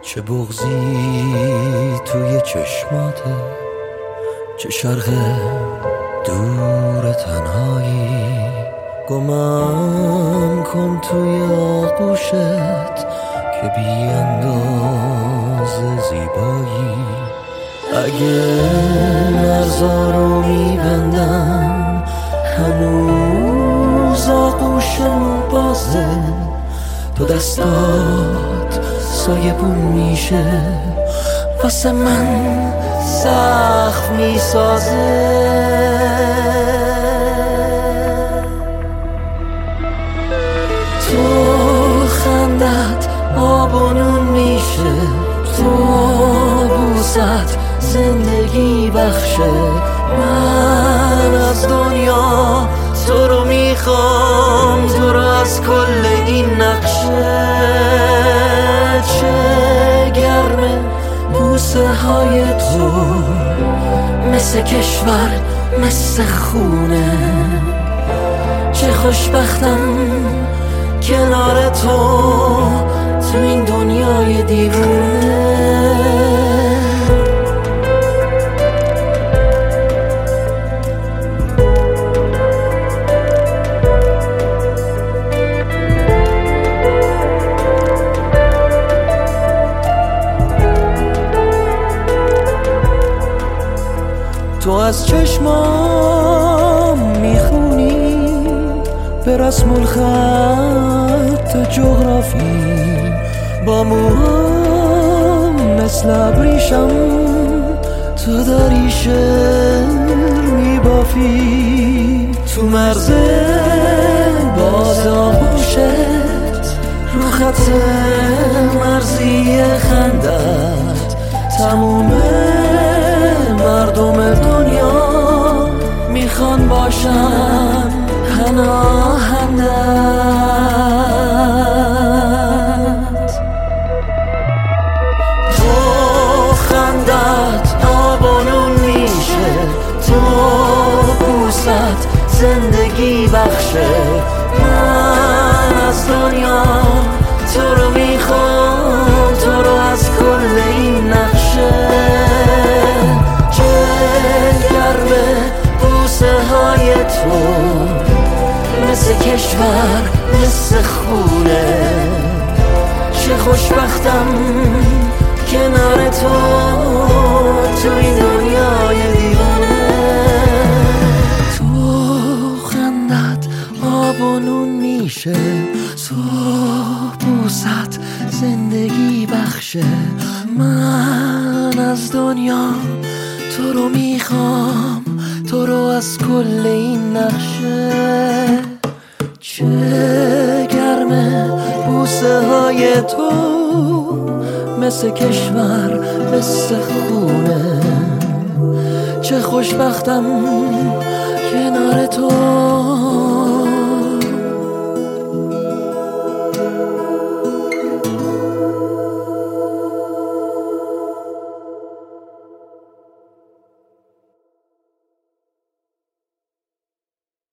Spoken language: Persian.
چه بغضی توی چشماته، چه شرق دور تنهایی. گمم کن توی آغوشت که بی اندازه زیبایی. اگه مرزا رو میبندم هنوز آغوشم بازه، تو دستات سایبون میشه واسه من سخت میسازه. تو خندت آب و نون میشه، تو بوست زندگی بخشه. من از دنیا تو رو میخوام، تو رو از کل این نقشه. چه گرمه بوسه های تو، مثل کشور مثل خونه. چه خوشبختم کنار تو این دنیای دیوونه. تو از چشمام میخونی به رسم الخط جغرافی، با موهام مثل ابریشم تو داری شعر میبافی. تو مرز باز آغوشت رو خط مرزی خندت تموم مردم دنیا میخوان باشن پناهندت. تو خندت آب و نون میشه، تو بوست زندگی بخشه. من از دنیا تو رو میخوام، تو رو از کل این نقشه. های تو مثل کشور مثل خونه. چه خوشبختم کنار تو این دنیای دیوانه. تو خندت آب و نون میشه، تو بوست زندگی بخشه. من از دنیا تو رو میخوام، تو رو از کل این نقشه. چه گرمه بوسه های تو مثل کشور مثل خونه. چه خوشبختم کنار تو